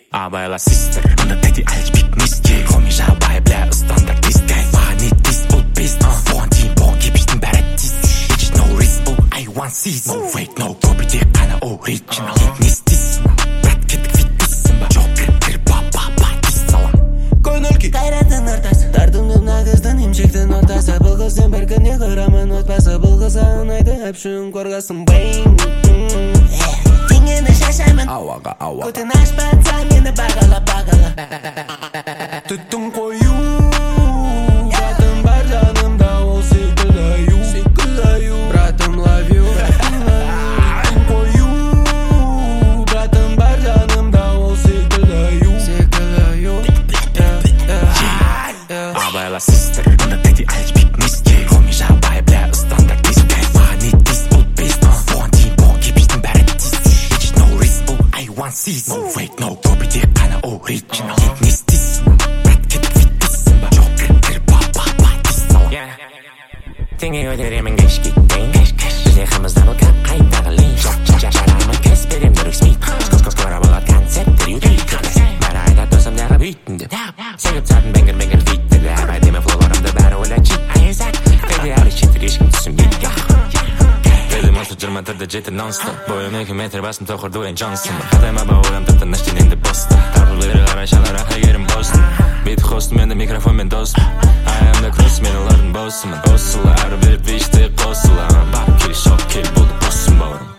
Абайла sister анда тәти әлж битмеске хоми жабай бля стандарт дистай Бани дис бұл бест Бұған дейін бұған кепештің бәрі тиз Bitch no risk бұл I want season No fake no копи тек қана original Не істейсің брат кеттік фитбейсің ба жоқ кір ба дис салам көңілге қайраттың ортасы тартымды мына қыздың емшектің ортасы бұл қыздан бір күнде көремін отбасы бұл қыз ұнайды әпшін қорғасын бэйн теңгені шашаймын ауаға көтін ашпатса мені бағала түттің қою братым бар жанымда ол секілді аю братым love you түттің қою братым бар жанымда ол секілді аю абайла sister анда тәти әлж битмеске хоми жабай бля стандарт дистай Бани дис бұл бест Бұған дейін бұған кепештің бәрі тиз Bitch no risk бұл I want season No fake no копи тек қана original Не істейсің брат кеттік фитбейсің ба жоқ кір ба дис салам теңге өтеремін кеш кеттен бізде қымызда бұл кәп қайдағы лин жарамын кәс берем нүрексмейт скоро болады концерттер бәрі айтады досымдағы бүйтін деп сөгіп сатын бенгер фиттеді әдемі флоуларымды бәрі ойлайды жит айзак деді әлі шеттер ешкім түсінбейді Деді монстр 24-ді жеті нон-стоп бойым 2 метр басым тоқыр дуэйн джонсон қадайма бауырым тіпті наштенеңді боста тартыл бері қарай шалар әйгерім бостын беті қостым енді микрофонмен доспын аяғымда күрес мен олардың боссымын осылар беріп вишті қосыламын бар кел шоқ кел болды боссым бауырым